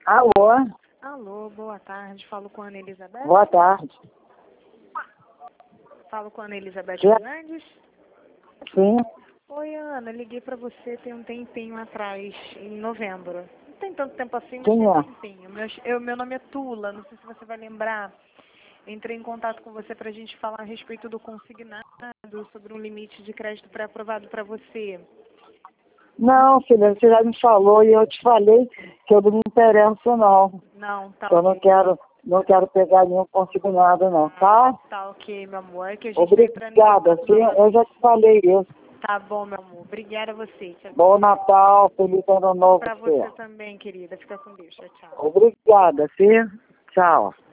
Alô? Alô, boa tarde. Falo com a Ana Elizabeth? Boa tarde. Falo com a Ana Elizabeth Sim. Hernandes? Sim. Oi, Ana. Liguei pra você tem um tempinho atrás, em novembro. Não tem tanto tempo assim, mas Quem tem um é? tempinho. Meu nome é Tula, não sei se você vai lembrar. Entrei em contato com você pra gente falar a respeito do consignado, sobre um limite de crédito pré-aprovado pra você. Não, filha, você já me falou e eu te falei que eu não me interesso, não. Não, tá Eu ok. não quero pegar nenhum consignado, não, tá? Tá ok, meu amor. É que a gente tá entrando em Obrigada, contato sim, eu já te falei isso. Tá bom, meu amor. Obrigada a você. Tchau, Bom Natal, feliz ano novo pra pra você. você também, querida. Fica com Deus. Tchau, tchau. Obrigada, sim. Tchau.